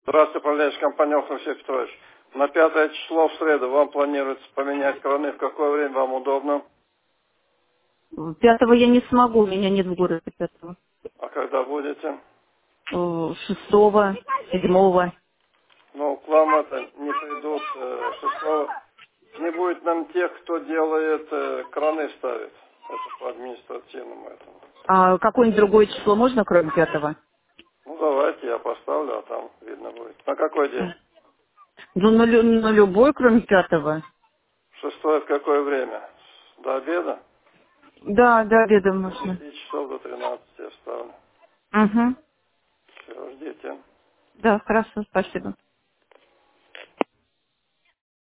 Здравствуйте, управляющая компания Алексей Петрович. На 5 число в среду вам планируется поменять краны. В какое время вам удобно? 5 я не смогу, у меня нет в городе 5-го. А когда будете? 6-го, 7-го. Ну, к вам это не придут 6. Не будет нам тех, кто делает краны ставит. Это по административному этому. А какое-нибудь другое число можно, кроме 5-го? Ну, давайте я поставлю, а там видно будет. На какой день? Ну, на любой, кроме 5-го. 6 в какое время? До обеда? Да, до обеда С можно. 10 часов до 13 я ставлю. Угу. Все, ждите. Да, хорошо, спасибо.